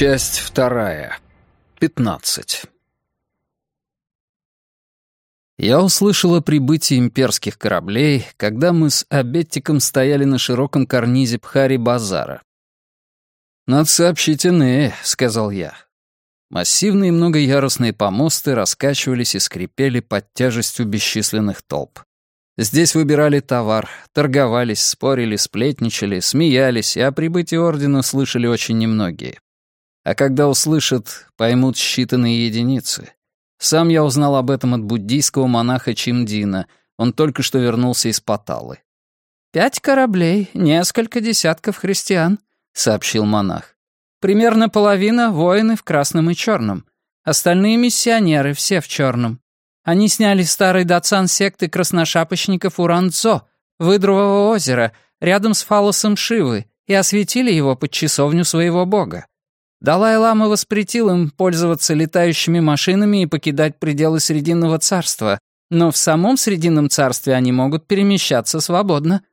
Часть 2. 15. Я услышал о прибытии имперских кораблей, когда мы с Абеттиком стояли на широком карнизе Пхари-базара. «Надо сообщить Энее», — сказал я. Массивные многоярусные помосты раскачивались и скрипели под тяжестью бесчисленных толп. Здесь выбирали товар, торговались, спорили, сплетничали, смеялись, и о прибытии ордена слышали очень немногие. А когда услышат, поймут считанные единицы. Сам я узнал об этом от буддийского монаха Чимдина, он только что вернулся из Паталы. 5 кораблей, несколько десятков христиан», — сообщил монах. «Примерно половина — воины в красном и черном. Остальные — миссионеры, все в черном. Они сняли старый датсан секты красношапочников Уран-Дзо, Выдрового озера, рядом с фалосом Шивы, и осветили его под часовню своего бога. Далай-лама воспретил им пользоваться летающими машинами и покидать пределы Срединного царства, но в самом Срединном царстве они могут перемещаться свободно».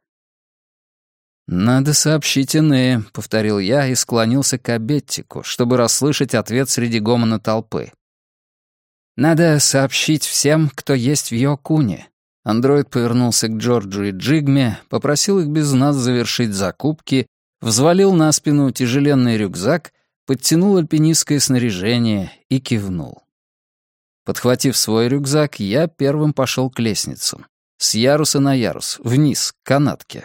«Надо сообщить Энее», — повторил я и склонился к Абеттику, чтобы расслышать ответ среди гомона толпы. «Надо сообщить всем, кто есть в Йокуне». Андроид повернулся к Джорджу и Джигме, попросил их без нас завершить закупки, взвалил на спину тяжеленный рюкзак, подтянул альпинистское снаряжение и кивнул. Подхватив свой рюкзак, я первым пошел к лестницам. С яруса на ярус, вниз, к канатке.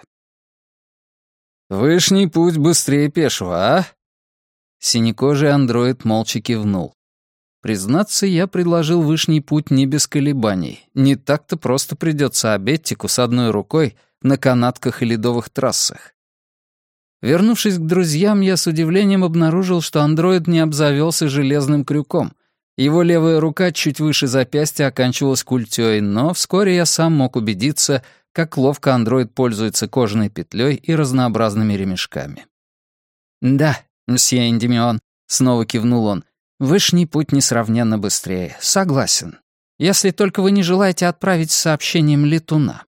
«Вышний путь быстрее пешего, а?» Синекожий андроид молча кивнул. Признаться, я предложил вышний путь не без колебаний. Не так-то просто придется Абеттику с одной рукой на канатках и ледовых трассах. Вернувшись к друзьям, я с удивлением обнаружил, что андроид не обзавелся железным крюком. Его левая рука чуть выше запястья оканчивалась культей, но вскоре я сам мог убедиться, как ловко андроид пользуется кожаной петлей и разнообразными ремешками. «Да, мсье Эндимион», — снова кивнул он, — «вышний путь несравненно быстрее. Согласен. Если только вы не желаете отправить с сообщением летуна».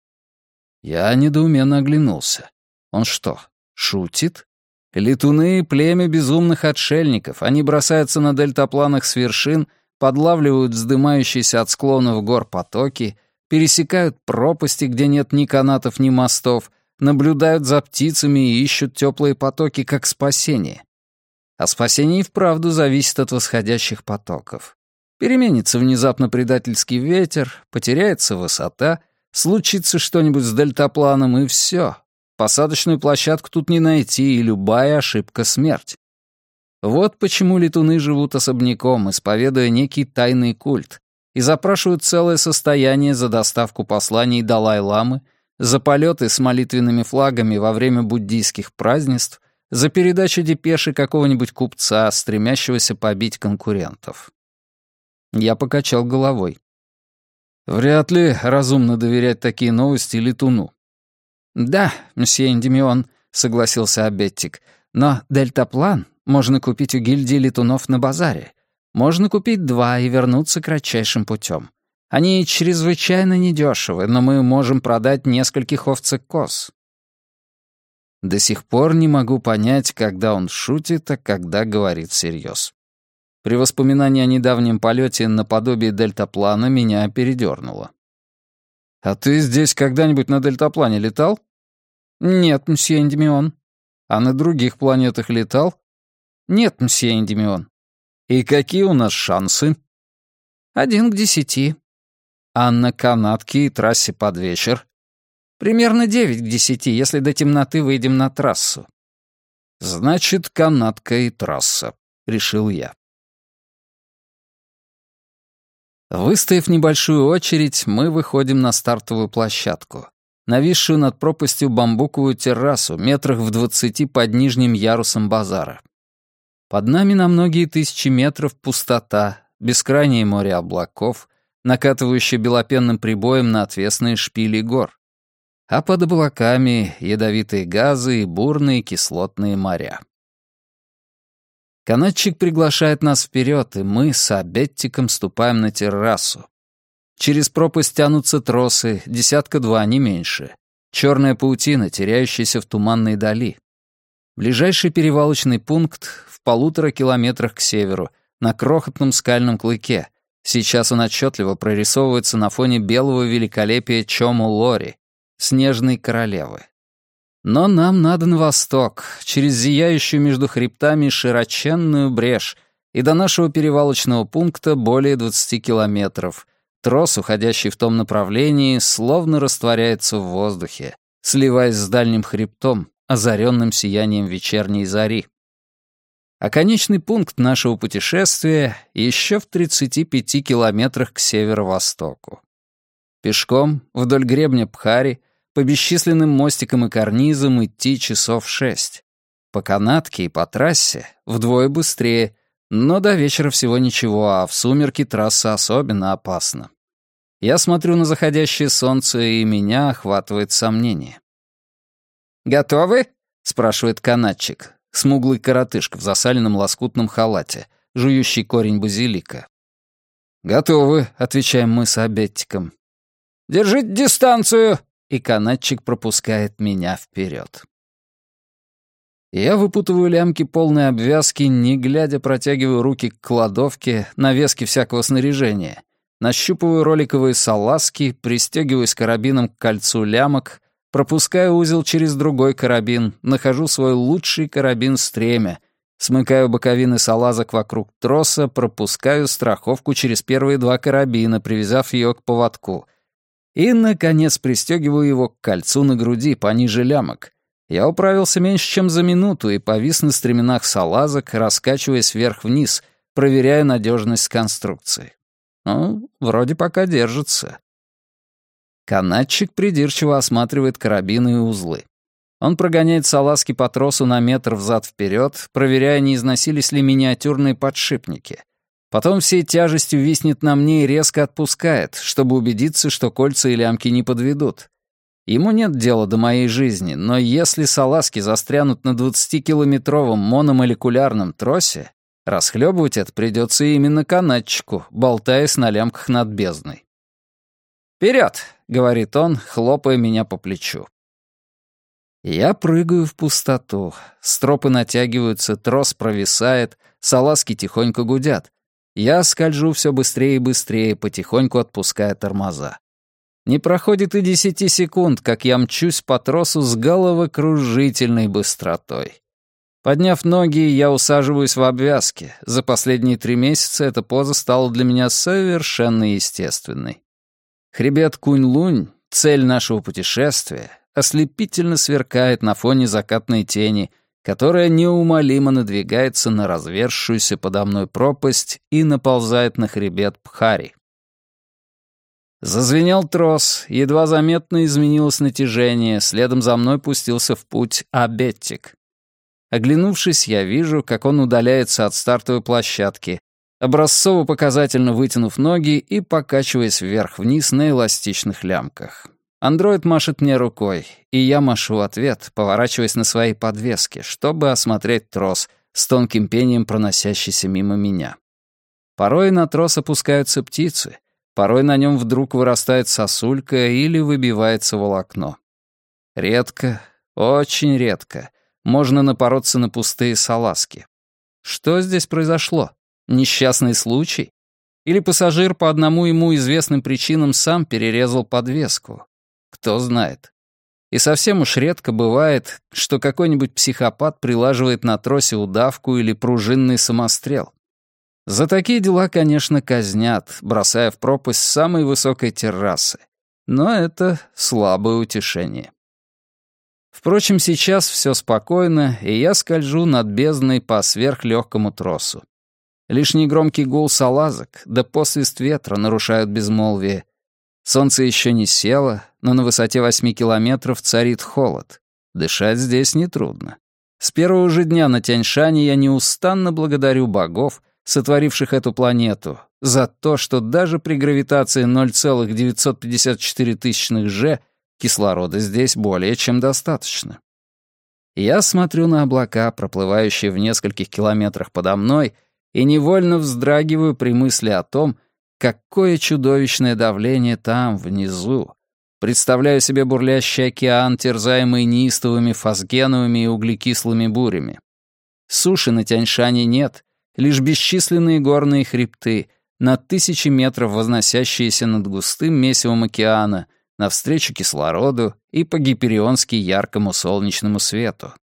Я недоуменно оглянулся. Он что, шутит? Летуны — племя безумных отшельников. Они бросаются на дельтапланах с вершин, подлавливают вздымающиеся от склонов гор потоки, пересекают пропасти, где нет ни канатов, ни мостов, наблюдают за птицами и ищут теплые потоки как спасение. А спасение и вправду зависит от восходящих потоков. Переменится внезапно предательский ветер, потеряется высота, случится что-нибудь с дельтапланом, и все. Посадочную площадку тут не найти, и любая ошибка — смерть. Вот почему летуны живут особняком, исповедуя некий тайный культ, и запрашивают целое состояние за доставку посланий Далай-ламы, за полеты с молитвенными флагами во время буддийских празднеств, за передачу депеши какого-нибудь купца, стремящегося побить конкурентов. Я покачал головой. Вряд ли разумно доверять такие новости летуну. «Да, мсье Эндимион», — согласился Абеттик, «но дельтаплан можно купить у гильдии летунов на базаре. Можно купить 2 и вернуться кратчайшим путем. Они чрезвычайно недешевы, но мы можем продать нескольких овцек-коз». До сих пор не могу понять, когда он шутит, а когда говорит всерьез. При воспоминании о недавнем полете наподобие дельтаплана меня передернуло. «А ты здесь когда-нибудь на дельтаплане летал?» «Нет, мсье Эндимион». «А на других планетах летал?» «Нет, мсье Эндимион». «И какие у нас шансы?» 1 к 10. «А на канатке и трассе под вечер?» «Примерно 9 к 10, если до темноты выйдем на трассу». «Значит, канатка и трасса», — решил я. Выстояв небольшую очередь, мы выходим на стартовую площадку, нависшую над пропастью бамбуковую террасу, метрах в 20 под нижним ярусом базара. Под нами на многие тысячи метров пустота, бескрайнее море облаков, накатывающее белопенным прибоем на отвесные шпили гор. А под облаками ядовитые газы и бурные кислотные моря. Канатчик приглашает нас вперед, и мы с Абеттиком ступаем на террасу. Через пропасть тянутся тросы, 10-2, не меньше. Черная паутина, теряющаяся в туманной дали. Ближайший перевалочный пункт в 1,5 километрах к северу, на крохотном скальном клыке. Сейчас он отчетливо прорисовывается на фоне белого великолепия Чому-Лори, снежной королевы. Но нам надо на восток, через зияющую между хребтами широченную брешь, и до нашего перевалочного пункта более 20 километров. Трос, уходящий в том направлении, словно растворяется в воздухе, сливаясь с дальним хребтом, озаренным сиянием вечерней зари. А конечный пункт нашего путешествия еще в 35 километрах к северо-востоку. Пешком, вдоль гребня Пхари, по бесчисленным мостикам и карнизам идти часов 6. По канатке и по трассе вдвое быстрее, но до вечера всего ничего, а в сумерки трасса особенно опасна. Я смотрю на заходящее солнце, и меня охватывает сомнение. «Готовы?» — спрашивает канатчик, смуглый коротышка в засаленном лоскутном халате, жующий корень базилика. «Готовы», — отвечаем мы с Абеттиком. «Держите дистанцию!» И канатчик пропускает меня вперед. Я выпутываю лямки полной обвязки, не глядя протягиваю руки к кладовке, навеске всякого снаряжения, нащупываю роликовые салазки, пристегиваюсь карабином к кольцу лямок, пропускаю узел через другой карабин, нахожу свой лучший карабин-стремя, смыкаю боковины салазок вокруг троса, пропускаю страховку через первые 2 карабина, привязав ее к поводку, и, наконец, пристегиваю его к кольцу на груди, пониже лямок. Я управился меньше, чем за минуту, и повис на стременах салазок, раскачиваясь вверх-вниз, проверяя надежность конструкции. Ну, вроде пока держится. Канатчик придирчиво осматривает карабины и узлы. Он прогоняет салазки по тросу на метр взад-вперед, проверяя, не износились ли миниатюрные подшипники. Потом всей тяжестью виснет на мне и резко отпускает, чтобы убедиться, что кольца и лямки не подведут. Ему нет дела до моей жизни, но если салазки застрянут на 20-километровом мономолекулярном тросе, расхлебывать это придется именно канатчику, болтаясь на лямках над бездной. «Вперед!» — говорит он, хлопая меня по плечу. Я прыгаю в пустоту. Стропы натягиваются, трос провисает, салазки тихонько гудят. Я скольжу все быстрее и быстрее, потихоньку отпуская тормоза. Не проходит и 10 секунд, как я мчусь по тросу с головокружительной быстротой. Подняв ноги, я усаживаюсь в обвязке. За последние 3 месяца эта поза стала для меня совершенно естественной. Хребет Кунь-Лунь, цель нашего путешествия, ослепительно сверкает на фоне закатной тени, которая неумолимо надвигается на разверзшуюся подо мной пропасть и наползает на хребет Пхари. Зазвенел трос, едва заметно изменилось натяжение, следом за мной пустился в путь Абеттик. Оглянувшись, я вижу, как он удаляется от стартовой площадки, образцово-показательно вытянув ноги и покачиваясь вверх-вниз на эластичных лямках. Андроид машет мне рукой, и я машу в ответ, поворачиваясь на своей подвеске, чтобы осмотреть трос с тонким пением, проносящийся мимо меня. Порой на трос опускаются птицы, порой на нем вдруг вырастает сосулька или выбивается волокно. Редко, очень редко, можно напороться на пустые салазки. Что здесь произошло? Несчастный случай? Или пассажир по одному ему известным причинам сам перерезал подвеску? Кто знает. И совсем уж редко бывает, что какой-нибудь психопат прилаживает на тросе удавку или пружинный самострел. За такие дела, конечно, казнят, бросая в пропасть с самой высокой террасы. Но это слабое утешение. Впрочем, сейчас все спокойно, и я скольжу над бездной по сверхлегкому тросу. Лишь негромкий гул салазок, да посвист ветра нарушают безмолвие. Солнце еще не село, но на высоте 8 километров царит холод. Дышать здесь нетрудно. С первого же дня на Тяньшане я неустанно благодарю богов, сотворивших эту планету, за то, что даже при гравитации 0,954 G кислорода здесь более чем достаточно. Я смотрю на облака, проплывающие в нескольких километрах подо мной, и невольно вздрагиваю при мысли о том, какое чудовищное давление там, внизу. Представляю себе бурлящий океан, терзаемый неистовыми фазгеновыми и углекислыми бурями. Суши на Тяньшане нет, лишь бесчисленные горные хребты, на тысячи метров возносящиеся над густым месивом океана, навстречу кислороду и по-гиперионски яркому солнечному свету.